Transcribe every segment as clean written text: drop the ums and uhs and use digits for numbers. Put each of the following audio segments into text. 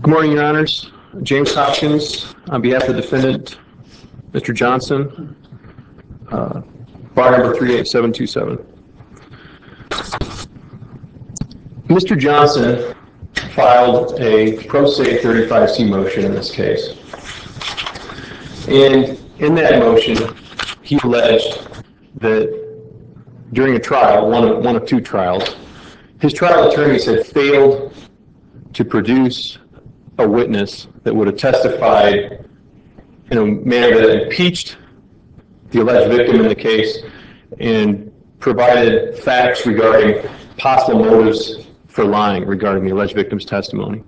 Good morning, Your Honors. James Hopkins, on behalf of the defendant, Mr. Johnson, bar number 38727. Mr. Johnson filed a pro se 35C motion in this case. And in that motion, he alleged that during a trial, one of two trials, his trial attorneys had failed to produce a witness that would have testified in a manner that impeached the alleged victim in the case and provided facts regarding possible motives for lying regarding the alleged victim's testimony.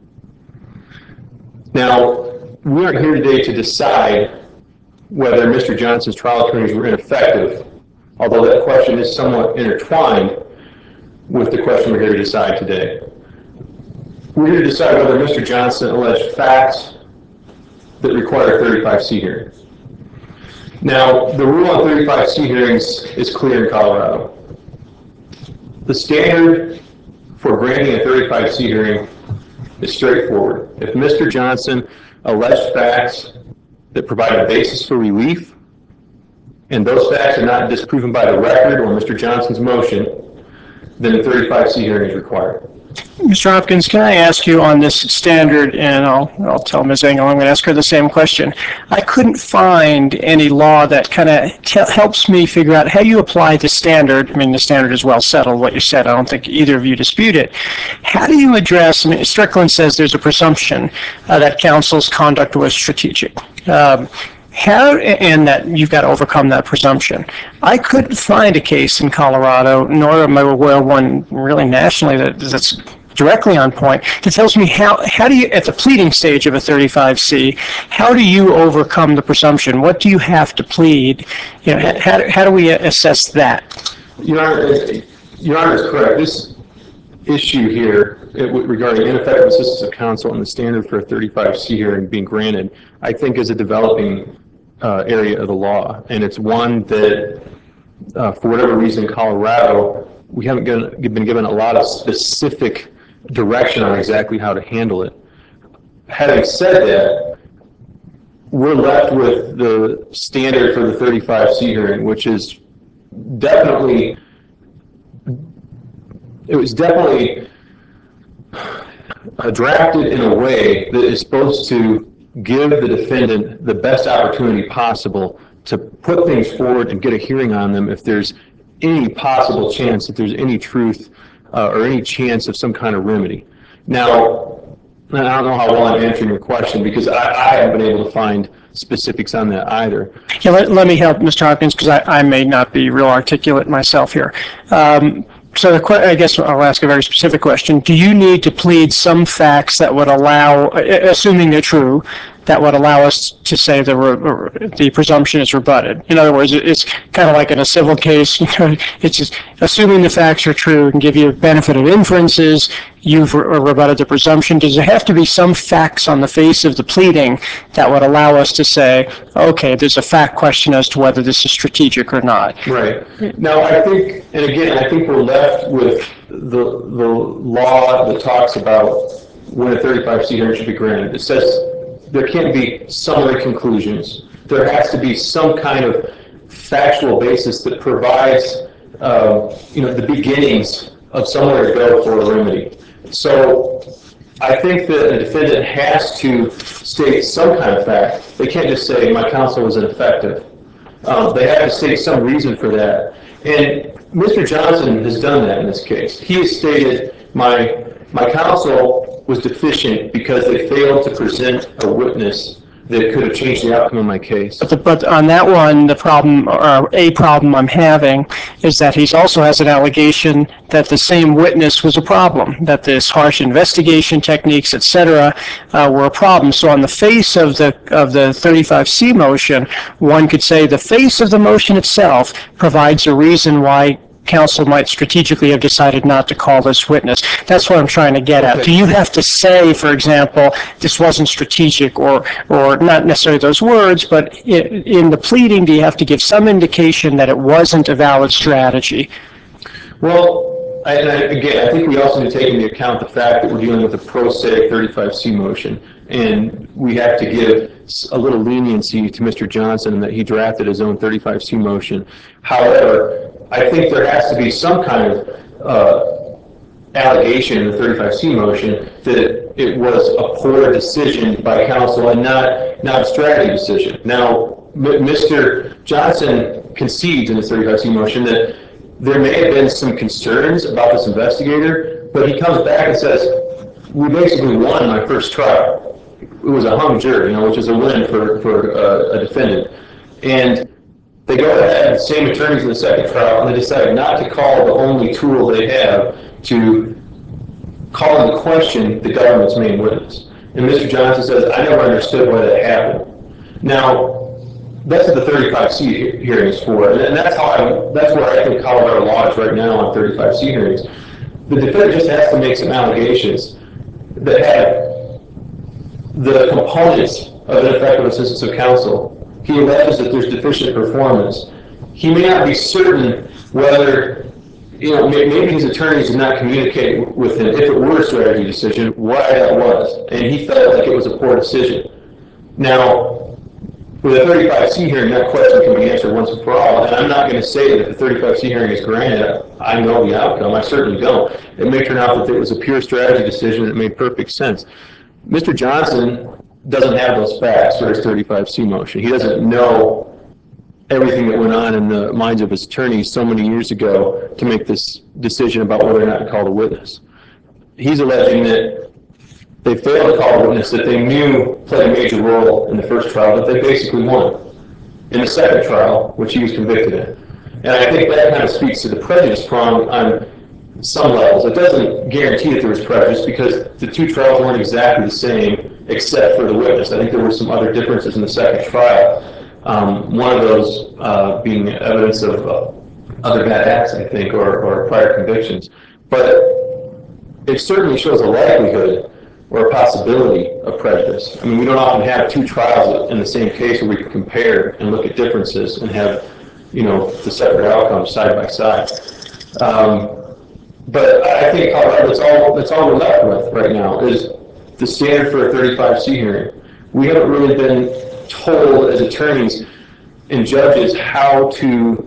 Now, we aren't here today to decide whether Mr. Johnson's trial attorneys were ineffective, although that question is somewhat intertwined with the question we're here to decide today. We're here to decide whether Mr. Johnson alleged facts that require a 35C hearing. Now, the rule on 35C hearings is clear in Colorado. The standard for granting a 35C hearing is straightforward. If Mr. Johnson alleged facts that provide a basis for relief, and those facts are not disproven by the record or Mr. Johnson's motion, then a 35C hearing is required. Mr. Hopkins, can I ask you on this standard, and I'll tell Ms. Engel I'm going to ask her the same question. I couldn't find any law that kind of helps me figure out how you apply the standard. I mean, the standard is well settled, what you said. I don't think either of you dispute it. How do you address, I mean, Strickland says there's a presumption that counsel's conduct was strategic. And that you've got to overcome that presumption. I couldn't find a case in Colorado, nor am I aware of one really nationally that's directly on point, that tells me how do you, at the pleading stage of a 35C, how do you overcome the presumption? What do you have to plead? You know, how do we assess that? Your Honor is correct. This issue here regarding ineffective assistance of counsel and the standard for a 35C hearing being granted, I think is a developing area of the law, and it's one that, for whatever reason, in Colorado, we haven't been given a lot of specific direction on exactly how to handle it. Having said that, we're left with the standard for the 35C hearing, which is definitely, it was definitely drafted in a way that is supposed to give the defendant the best opportunity possible to put things forward and get a hearing on them if there's any possible chance that there's any truth or any chance of some kind of remedy. Now, I don't know how well I'm answering your question because I haven't been able to find specifics on that either. Yeah, let me help, Mr. Hopkins, because I may not be real articulate myself here. So I guess I'll ask a very specific question. Do you need to plead some facts that would allow, assuming they're true, that would allow us to say the presumption is rebutted? In other words, it's kind of like in a civil case, it's just assuming the facts are true and give you a benefit of inferences, you've rebutted the presumption. Does there have to be some facts on the face of the pleading that would allow us to say, okay, there's a fact question as to whether this is strategic or not? Right. Now, I think, and again, I think we're left with the law that talks about when a 35C hearing should be granted. It says there can't be summary conclusions. There has to be some kind of factual basis that provides, the beginnings of somewhere to go for a remedy. So I think that a defendant has to state some kind of fact. They can't just say, my counsel was ineffective. They have to state some reason for that. And Mr. Johnson has done that in this case. He has stated, my counsel was deficient because they failed to present a witness that could have changed the outcome of my case. But on that one, the problem, or a problem I'm having, is that he also has an allegation that the same witness was a problem, that this harsh investigation techniques, etc., were a problem. So on the face of the 35C motion, one could say the face of the motion itself provides a reason why counsel might strategically have decided not to call this witness. That's what I'm trying to get at. Do you have to say, for example, this wasn't strategic, or not necessarily those words, but in the pleading, do you have to give some indication that it wasn't a valid strategy? Well, Again, I think we also need to take into account the fact that we're dealing with a pro se 35C motion, and we have to give a little leniency to Mr. Johnson in that he drafted his own 35C motion. However, I think there has to be some kind of allegation in the 35C motion that it was a poor decision by council and not a strategy decision. Now, Mr. Johnson concedes in his 35C motion that there may have been some concerns about this investigator, but he comes back and says, we basically won my first trial. It was a hung jury, which is a win for a defendant. And they go ahead, the same attorneys in the second trial, and they decide not to call the only tool they have to call into question the government's main witness. And Mr. Johnson says, I never understood why that happened. Now, that's what the 35C hearing is for, and that's where I think Colorado law is right now on 35C hearings. The defendant just has to make some allegations that have the components of ineffective assistance of counsel. He alleges that there's deficient performance. He may not be certain whether, maybe his attorneys did not communicate with him, if it were a strategy decision, why that was, and he felt like it was a poor decision. Now, with a 35C hearing, that question can be answered once and for all, and I'm not going to say that the 35C hearing is granted. I know the outcome. I certainly don't. It may turn out that it was a pure strategy decision that made perfect sense. Mr. Johnson doesn't have those facts for his 35C motion. He doesn't know everything that went on in the minds of his attorneys so many years ago to make this decision about whether or not to call the witness. He's alleging that they failed to call a witness that they knew played a major role in the first trial, but they basically won in the second trial, which he was convicted in. And I think that kind of speaks to the prejudice prong on some levels. It doesn't guarantee that there was prejudice because the two trials weren't exactly the same except for the witness. I think there were some other differences in the second trial. One of those being evidence of other bad acts, I think, or prior convictions. But it certainly shows a likelihood or a possibility of prejudice. I mean, we don't often have two trials in the same case where we can compare and look at differences and have, the separate outcomes side by side. But I think, however, that's all we're left with right now is the standard for a 35C hearing. We haven't really been told as attorneys and judges how to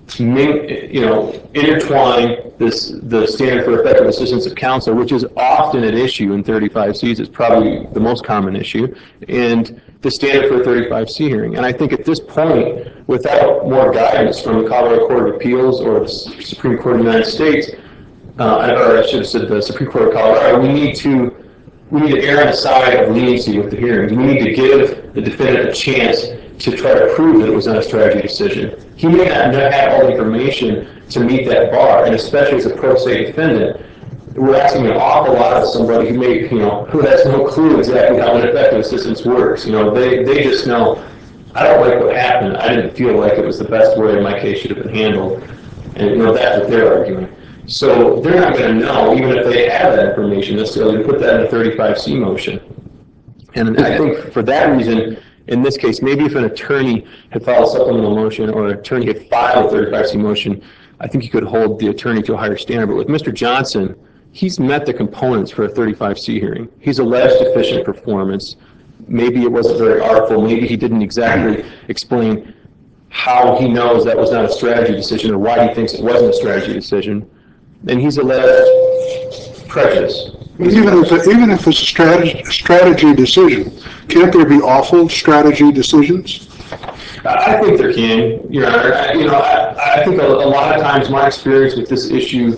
intertwine the standard for effective assistance of counsel, which is often an issue in 35Cs. It's probably the most common issue, and the standard for a 35C hearing. And I think at this point, without more guidance from the Colorado Court of Appeals or the Supreme Court of the United States, or I should have said the Supreme Court of Colorado, we need to err on the side of leniency with the hearings. We need to give the defendant a chance to try to prove that it was not a strategy decision. He may not have all the information to meet that bar, and especially as a pro se defendant, we're asking an awful lot of somebody who who has no clue exactly how ineffective assistance works. They just know, I don't like what happened. I didn't feel like it was the best way my case should have been handled, and that's what they're arguing. So they're not going to know, even if they have that information, necessarily to put that in a 35C motion. And I think for that reason, in this case, maybe if an attorney had filed a supplemental motion or an attorney had filed a 35C motion, I think you could hold the attorney to a higher standard. But with Mr. Johnson, he's met the components for a 35C hearing. He's alleged deficient performance. Maybe it wasn't very artful. Maybe he didn't exactly explain how he knows that was not a strategy decision or why he thinks it wasn't a strategy decision. And he's alleged prejudice. Even if it's a strategy decision, can't there be awful strategy decisions? I think there can, Your Honor. I think a lot of times my experience with this issue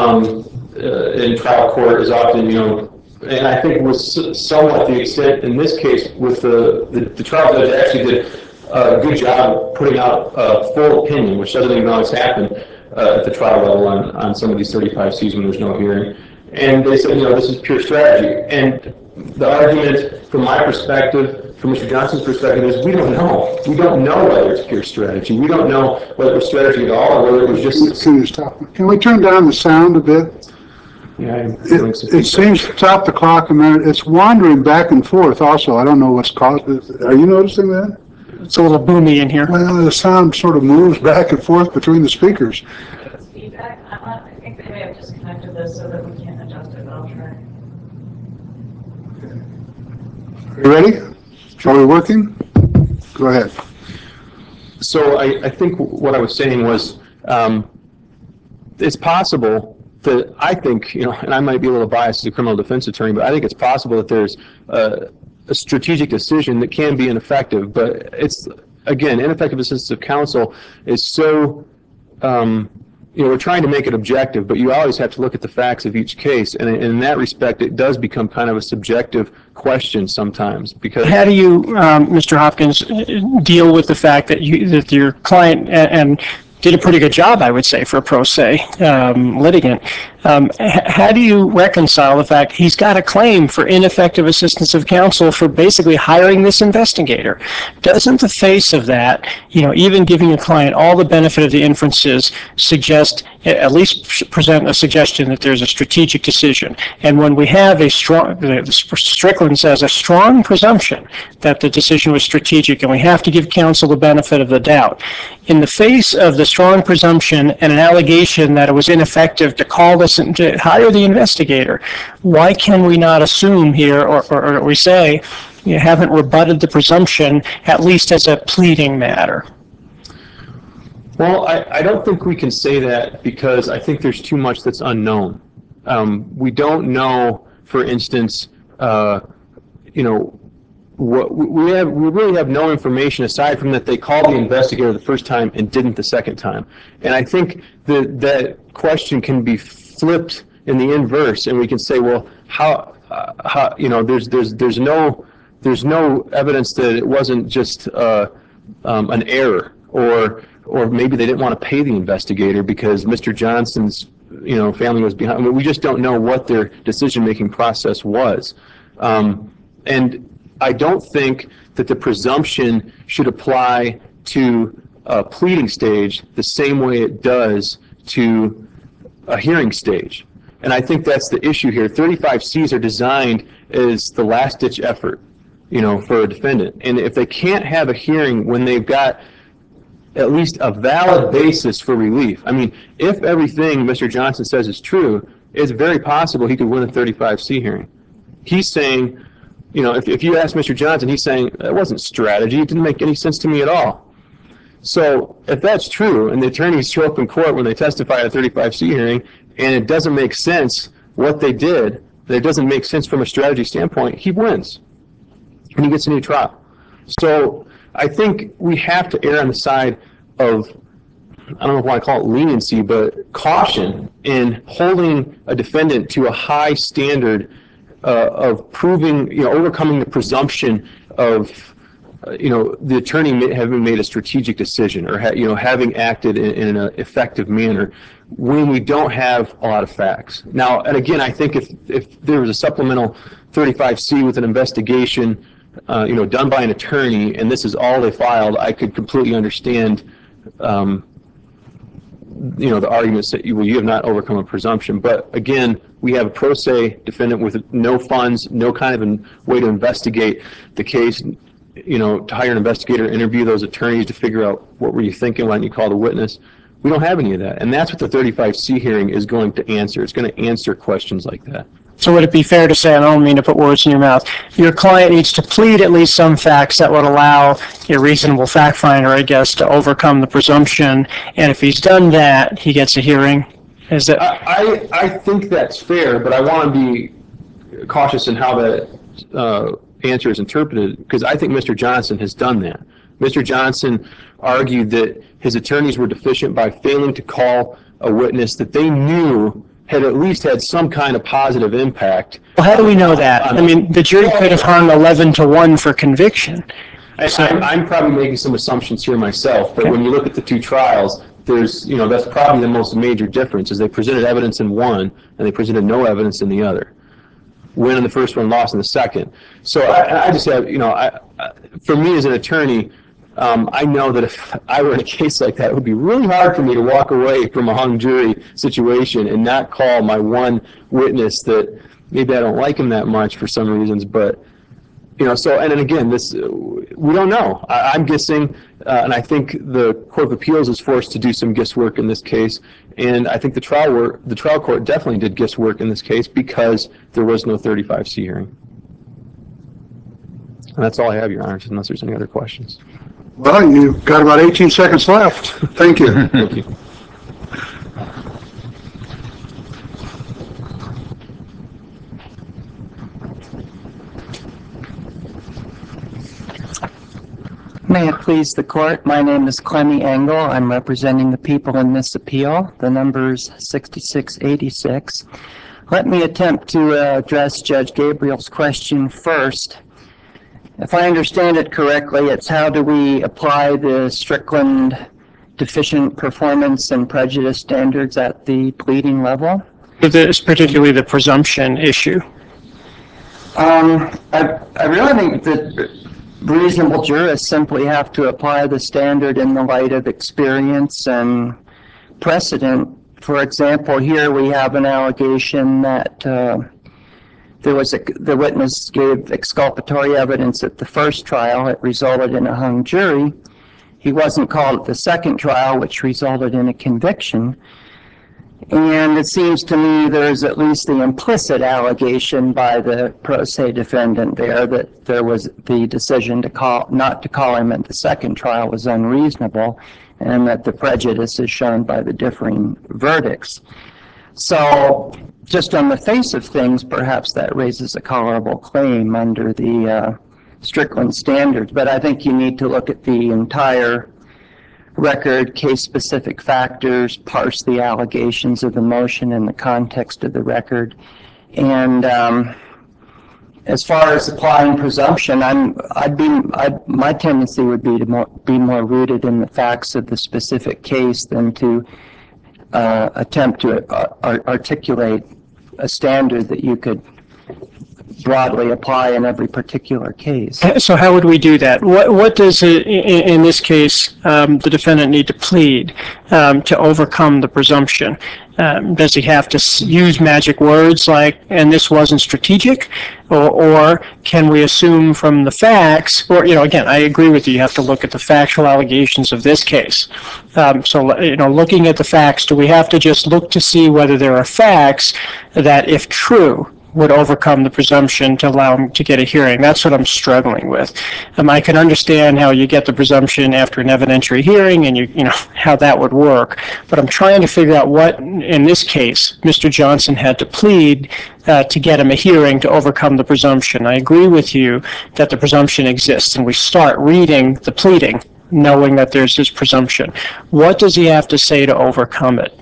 in trial court is often, and I think was somewhat the extent in this case with the trial judge actually did a good job putting out a full opinion, which doesn't even always happen at the trial level on some of these 35Cs when there's no hearing. And they said, this is pure strategy. And the argument from my perspective, from Mr. Johnson's perspective, is we don't know. We don't know whether it's pure strategy. We don't know whether it was strategy at all or whether it was just... Can we turn down the sound a bit? Yeah, it seems to stop the clock, and it's wandering back and forth also. I don't know what's caused it. Are you noticing that? It's a little boomy in here. Well, the sound sort of moves back and forth between the speakers. Feedback. I think they may have just this so that we can't adjust it, but I'll try. Are you ready? Are we working? Go ahead. So I think what I was saying was, it's possible that I think, and I might be a little biased as a criminal defense attorney, but I think it's possible that there's a strategic decision that can be ineffective. But it's, again, ineffective assistance of counsel is so, we're trying to make it objective, but you always have to look at the facts of each case. And in that respect, it does become kind of a subjective question sometimes. Because How do you, Mr. Hopkins, deal with the fact that that your client and did a pretty good job, I would say, for a pro se litigant? How do you reconcile the fact he's got a claim for ineffective assistance of counsel for basically hiring this investigator? Doesn't the face of that, even giving a client all the benefit of the inferences, suggest, at least present a suggestion that there's a strategic decision? And when we have a strong, Strickland says, a strong presumption that the decision was strategic, and we have to give counsel the benefit of the doubt. In the face of the strong presumption and an allegation that it was ineffective to call this and to hire the investigator, why can we not assume here, or we say, you haven't rebutted the presumption, at least as a pleading matter? Well, I don't think we can say that because I think there's too much that's unknown. We don't know, for instance, what we really have no information aside from that they called the investigator the first time and didn't the second time. And I think that question can be flipped in the inverse, and we can say, well, how there's no evidence that it wasn't just an error, or maybe they didn't want to pay the investigator because Mr. Johnson's family was behind. I mean, we just don't know what their decision-making process was, and I don't think that the presumption should apply to a pleading stage the same way it does to a hearing stage. And I think that's the issue here. 35Cs are designed as the last-ditch effort, for a defendant. And if they can't have a hearing when they've got at least a valid basis for relief, I mean, if everything Mr. Johnson says is true, it's very possible he could win a 35C hearing. He's saying, if you ask Mr. Johnson, he's saying, that wasn't strategy. It didn't make any sense to me at all. So if that's true, and the attorneys show up in court when they testify at a 35C hearing, and it doesn't make sense what they did, that it doesn't make sense from a strategy standpoint, he wins, and he gets a new trial. So I think we have to err on the side of, I don't know if I want to call it leniency, but caution in holding a defendant to a high standard of proving, overcoming the presumption of, the attorney having made a strategic decision or, having acted in an effective manner when we don't have a lot of facts. Now, and again, I think if there was a supplemental 35C with an investigation, done by an attorney, and this is all they filed, I could completely understand, the arguments that you have not overcome a presumption. But again, we have a pro se defendant with no funds, no kind of a way to investigate the case, to hire an investigator, interview those attorneys to figure out what were you thinking when you called a witness. We don't have any of that. And that's what the 35C hearing is going to answer. It's going to answer questions like that. So would it be fair to say, I don't mean to put words in your mouth, your client needs to plead at least some facts that would allow a reasonable fact finder, I guess, to overcome the presumption, and if he's done that, he gets a hearing? Is that? I think that's fair, but I want to be cautious in how that answer is interpreted, because I think Mr. Johnson has done that. Mr. Johnson argued that his attorneys were deficient by failing to call a witness that they knew had at least had some kind of positive impact. Well, how do we know that? I mean, the jury could have hung 11-1 for conviction. I'm probably making some assumptions here myself, but when you look at the two trials, there's, that's probably the most major difference, is they presented evidence in one, and they presented no evidence in the other. Win in the first one, loss in the second. So I just have, for me as an attorney, I know that if I were in a case like that, it would be really hard for me to walk away from a hung jury situation and not call my one witness that maybe I don't like him that much for some reasons, but So, and then again, we don't know. I'm guessing, and I think the Court of Appeals is forced to do some guesswork in this case. And I think the trial court definitely did guesswork in this case because there was no 35C hearing. And that's all I have, Your Honor, unless there's any other questions. Well, you've got about 18 seconds left. Thank you. Thank you. May it please the court, my name is Clemmy Engel. I'm representing the people in this appeal. The number is 6686. Let me attempt to address Judge Gabriel's question first. If I understand it correctly, it's how do we apply the Strickland deficient performance and prejudice standards at the pleading level? It's particularly the presumption issue. I really think that reasonable jurists simply have to apply the standard in the light of experience and precedent. For example, here we have an allegation that the witness gave exculpatory evidence at the first trial. It resulted in a hung jury. He wasn't called at the second trial, which resulted in a conviction. And it seems to me there's at least the implicit allegation by the pro se defendant there that there was the decision not to call him at the second trial was unreasonable, and that the prejudice is shown by the differing verdicts. So just on the face of things, perhaps that raises a colorable claim under the Strickland standards. But I think you need to look at the entire record, case-specific factors, parse the allegations of the motion in the context of the record. And as far as applying presumption, my tendency would be to be more rooted in the facts of the specific case than to attempt to articulate a standard that you could broadly apply in every particular case. So how would we do that? What does, in this case, the defendant need to plead to overcome the presumption? Does he have to use magic words like, and this wasn't strategic? Or can we assume from the facts, or, again, I agree with you, you have to look at the factual allegations of this case. So, looking at the facts, do we have to just look to see whether there are facts that, if true, would overcome the presumption to allow him to get a hearing? That's what I'm struggling with. I can understand how you get the presumption after an evidentiary hearing and how that would work, but I'm trying to figure out what, in this case, Mr. Johnson had to plead to get him a hearing to overcome the presumption. I agree with you that the presumption exists, and we start reading the pleading knowing that there's this presumption. What does he have to say to overcome it?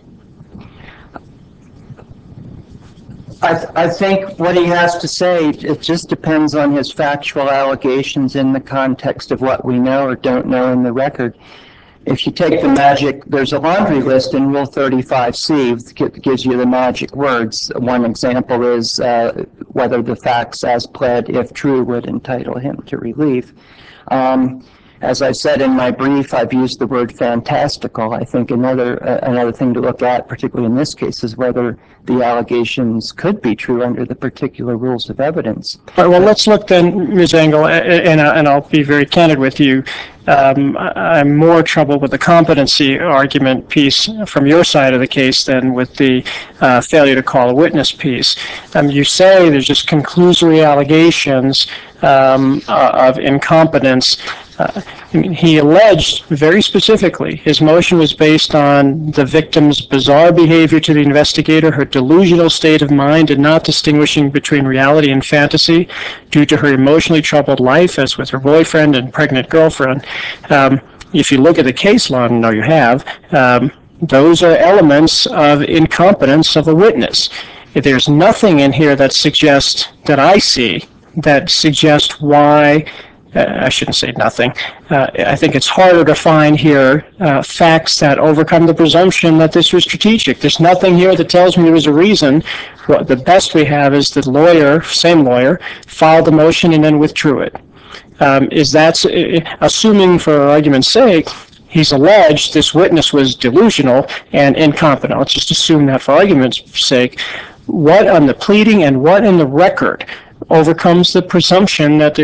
I think what he has to say, it just depends on his factual allegations in the context of what we know or don't know in the record. If you take the magic, there's a laundry list in Rule 35C that gives you the magic words. One example is whether the facts as pled, if true, would entitle him to relief. As I said in my brief, I've used the word fantastical. I think another thing to look at, particularly in this case, is whether the allegations could be true under the particular rules of evidence. All right, well, let's look then, Ms. Engel, and I'll be very candid with you. I'm more troubled with the competency argument piece from your side of the case than with the failure to call a witness piece. You say there's just conclusory allegations of incompetence. He alleged very specifically his motion was based on the victim's bizarre behavior to the investigator, her delusional state of mind, and not distinguishing between reality and fantasy due to her emotionally troubled life, as with her boyfriend and pregnant girlfriend. If you look at the case law, and I know you have, those are elements of incompetence of a witness. If there's nothing in here that suggests, that I see, that suggests why, I shouldn't say nothing. I think it's harder to find here facts that overcome the presumption that this was strategic. There's nothing here that tells me there was a reason. The best we have is the lawyer, same lawyer, filed the motion and then withdrew it. Is that, assuming for argument's sake, he's alleged this witness was delusional and incompetent. Let's just assume that for argument's sake. What on the pleading and what in the record overcomes the presumption that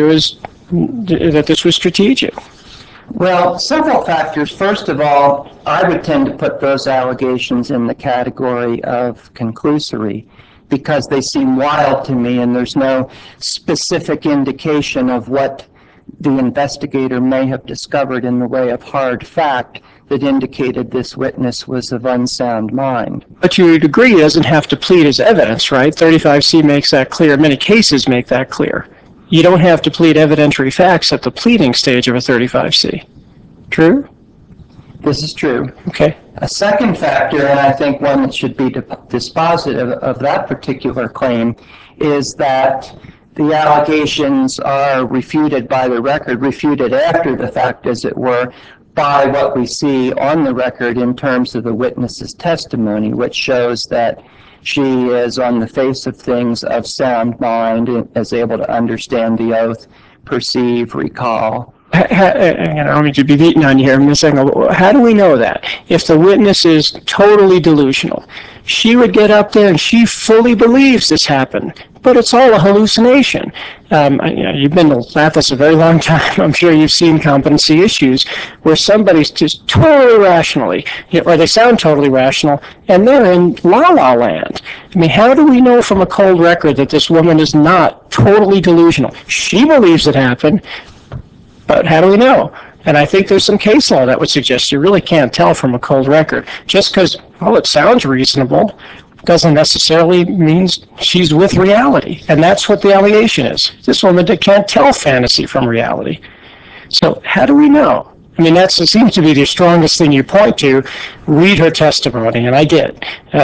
this was strategic? Well, several factors. First of all, I would tend to put those allegations in the category of conclusory because they seem wild to me and there's no specific indication of what the investigator may have discovered in the way of hard fact that indicated this witness was of unsound mind. But you would agree he doesn't have to plead as evidence, right? 35C makes that clear. Many cases make that clear. You don't have to plead evidentiary facts at the pleading stage of a 35C. True? This is true. Okay. A second factor, and I think one that should be dispositive of that particular claim, is that the allegations are refuted by the record, refuted after the fact, as it were, by what we see on the record in terms of the witness's testimony, which shows that she is, on the face of things, of sound mind, is able to understand the oath, perceive, recall. I don't mean to be beaten on you here. I'm just saying, how do we know that? If the witness is totally delusional, she would get up there and she fully believes this happened, but it's all a hallucination. You've been to Mathis a very long time. I'm sure you've seen competency issues where somebody's just totally rationally, or they sound totally rational, and they're in la-la land. I mean, how do we know from a cold record that this woman is not totally delusional? She believes it happened, but how do we know? And I think there's some case law that would suggest you really can't tell from a cold record. Just because, well, it sounds reasonable doesn't necessarily mean she's with reality. And that's what the allegation is. This woman can't tell fantasy from reality. So how do we know? I mean, that seems to be the strongest thing you point to. Read her testimony, and I get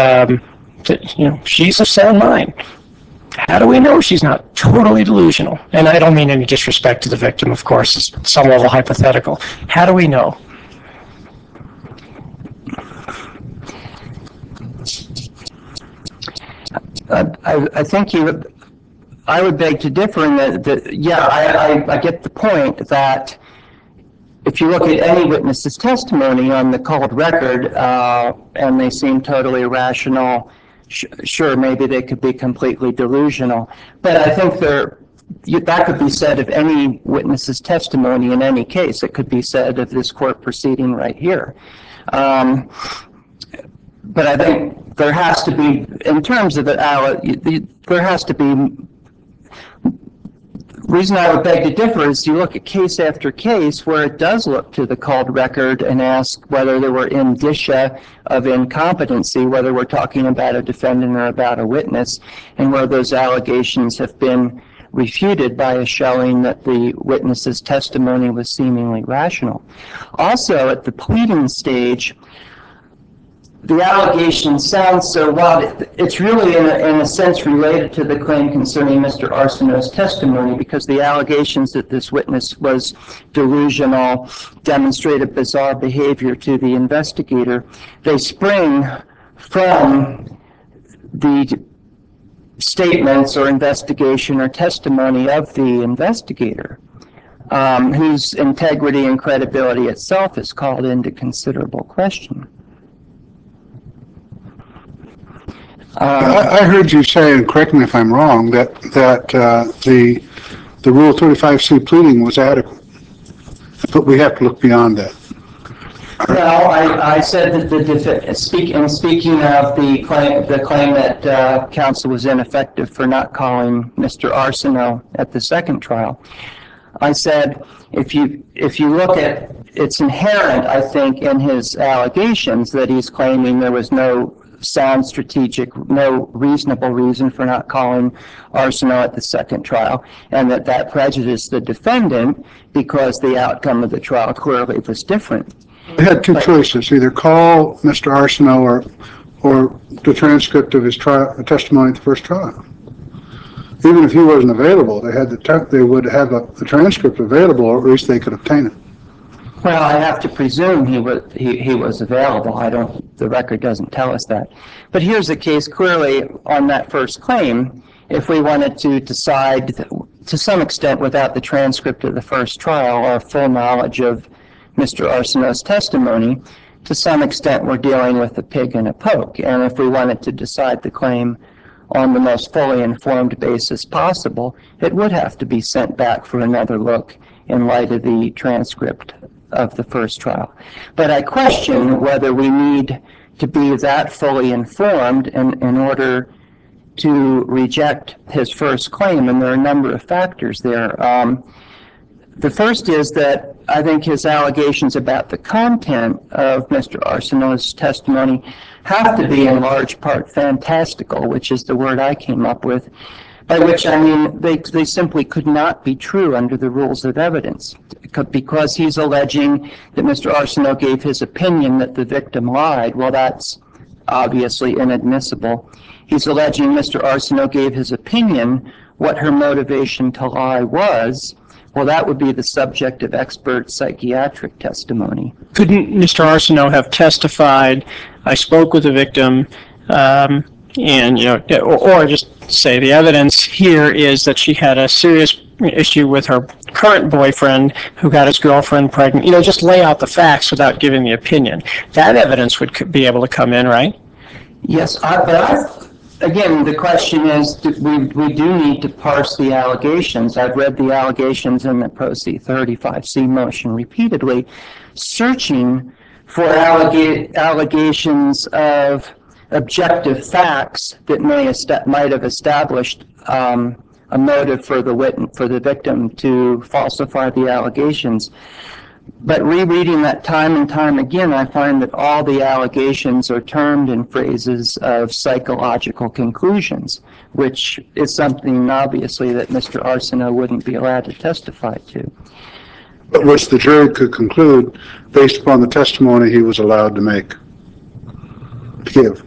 that, she's of sound mind. How do we know she's not totally delusional? And I don't mean any disrespect to the victim, of course. It's some level hypothetical. How do we know? I think I would beg to differ in that I get the point that if you look at any witness's testimony on the cold record and they seem totally irrational, sure, maybe they could be completely delusional. But I think that could be said of any witness's testimony in any case. It could be said of this court proceeding right here. But I think there has to be, in terms of there has to be, the reason I would beg to differ is you look at case after case where it does look to the cold record and ask whether there were indicia of incompetency, whether we're talking about a defendant or about a witness, and where those allegations have been refuted by a showing that the witness's testimony was seemingly rational. Also, at the pleading stage, the allegation sounds so wild. It's really, in a sense, related to the claim concerning Mr. Arsenault's testimony, because the allegations that this witness was delusional, demonstrated bizarre behavior to the investigator, they spring from the statements or investigation or testimony of the investigator, whose integrity and credibility itself is called into considerable question. I heard you say, and correct me if I'm wrong, that the Rule 35C pleading was adequate, but we have to look beyond that. Well, I said that speaking of the claim that counsel was ineffective for not calling Mr. Arsenault at the second trial, I said if you look at, it's inherent, I think, in his allegations that he's claiming there was no sound strategic, no reasonable reason for not calling Arsenault at the second trial, and that prejudiced the defendant because the outcome of the trial clearly was different. We had two choices, either call Mr. Arsenault or the transcript of his testimony at the first trial. Even if he wasn't available, they would have the transcript available, or at least they could obtain it. Well, I have to presume he was available. The record doesn't tell us that. But here's the case clearly on that first claim. If we wanted to decide, to some extent without the transcript of the first trial or full knowledge of Mr. Arsenault's testimony, to some extent we're dealing with a pig and a poke. And if we wanted to decide the claim on the most fully informed basis possible, it would have to be sent back for another look in light of the transcript of the first trial. But I question whether we need to be that fully informed in order to reject his first claim, and there are a number of factors there. The first is that I think his allegations about the content of Mr. Arsenault's testimony have to be in large part fantastical, which is the word I came up with, by which I mean they simply could not be true under the rules of evidence, because he's alleging that Mr. Arsenault gave his opinion that the victim lied. Well, that's obviously inadmissible. He's alleging Mr. Arsenault gave his opinion what her motivation to lie was. Well, that would be the subject of expert psychiatric testimony. Couldn't Mr. Arsenault have testified, I spoke with the victim, and, or just say the evidence here is that she had a serious issue with her current boyfriend who got his girlfriend pregnant, just lay out the facts without giving the opinion. That evidence would be able to come in, right? Yes, again, the question is, we do need to parse the allegations. I've read the allegations in the Pro C 35C motion repeatedly, searching for allegations of objective facts that might have established a motive for the victim to falsify the allegations. But rereading that time and time again, I find that all the allegations are termed in phrases of psychological conclusions, which is something, obviously, that Mr. Arsenault wouldn't be allowed to testify to. But which the jury could conclude based upon the testimony he was allowed to give.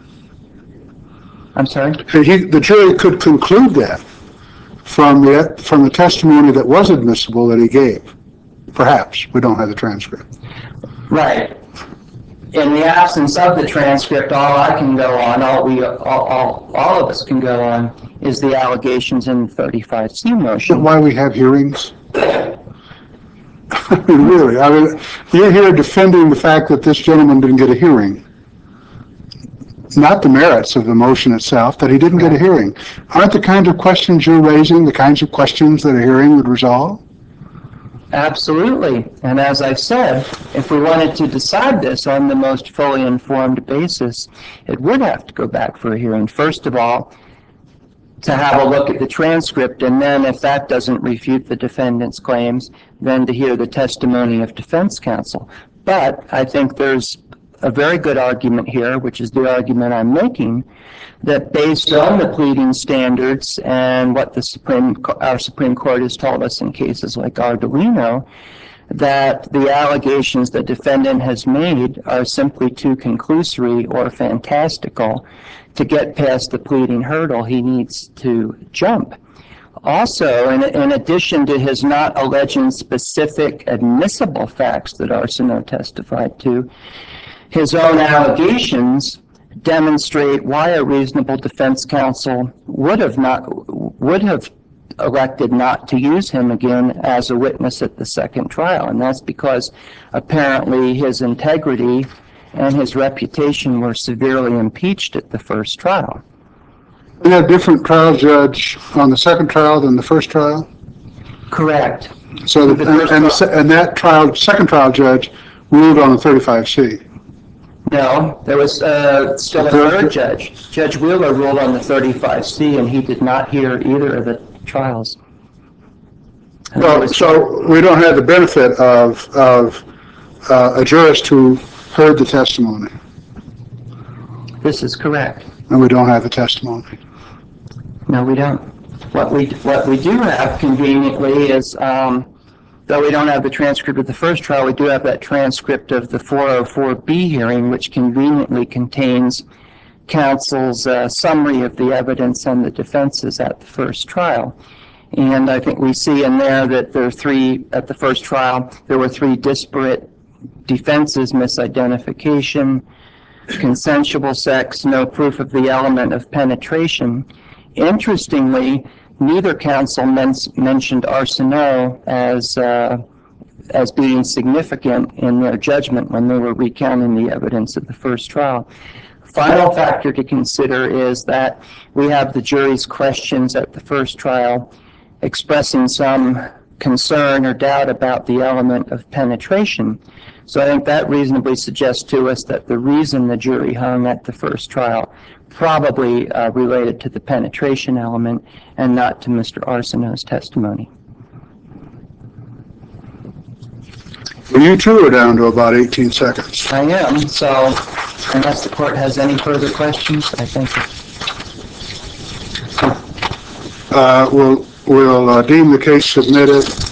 I'm sorry? The jury could conclude that from the testimony that was admissible that he gave. Perhaps. We don't have the transcript. Right. In the absence of the transcript, all I can go on, all of us can go on, is the allegations in the 35C motion. Why we have hearings? Really, you're here defending the fact that this gentleman didn't get a hearing. Not the merits of the motion itself, that he didn't get a hearing. Aren't the kinds of questions you're raising the kinds of questions that a hearing would resolve? Absolutely. And as I've said, if we wanted to decide this on the most fully informed basis, it would have to go back for a hearing. First of all, to have a look at the transcript, and then if that doesn't refute the defendant's claims, then to hear the testimony of defense counsel. But I think there's a very good argument here, which is the argument I'm making, that based on the pleading standards and what our Supreme Court has told us in cases like Ardolino, that the allegations the defendant has made are simply too conclusory or fantastical to get past the pleading hurdle he needs to jump. Also, in addition to his not alleging specific admissible facts that Arsenault testified to, his own allegations demonstrate why a reasonable defense counsel would have elected not to use him again as a witness at the second trial, and that's because apparently his integrity and his reputation were severely impeached at the first trial. We had a different trial judge on the second trial than the first trial? Correct. So that second trial judge ruled on the 35C. No, there was still a third judge. Judge Wheeler ruled on the 35C, and he did not hear either of the trials. Well, so we don't have the benefit of a jurist who heard the testimony. This is correct. And we don't have the testimony. No, we don't. What we do have conveniently is, though we don't have the transcript of the first trial, we do have that transcript of the 404B hearing, which conveniently contains counsel's summary of the evidence and the defenses at the first trial. And I think we see in there that at the first trial, there were three disparate defenses: misidentification, consensual sex, no proof of the element of penetration. Interestingly, neither counsel mentioned Arsenault as being significant in their judgment when they were recounting the evidence at the first trial. final factor to consider is that we have the jury's questions at the first trial expressing some concern or doubt about the element of penetration. So I think that reasonably suggests to us that the reason the jury hung at the first trial probably related to the penetration element and not to Mr. Arsenault's testimony. Well, you too are down to about 18 seconds. I am, so unless the court has any further questions, I think. We'll deem the case submitted.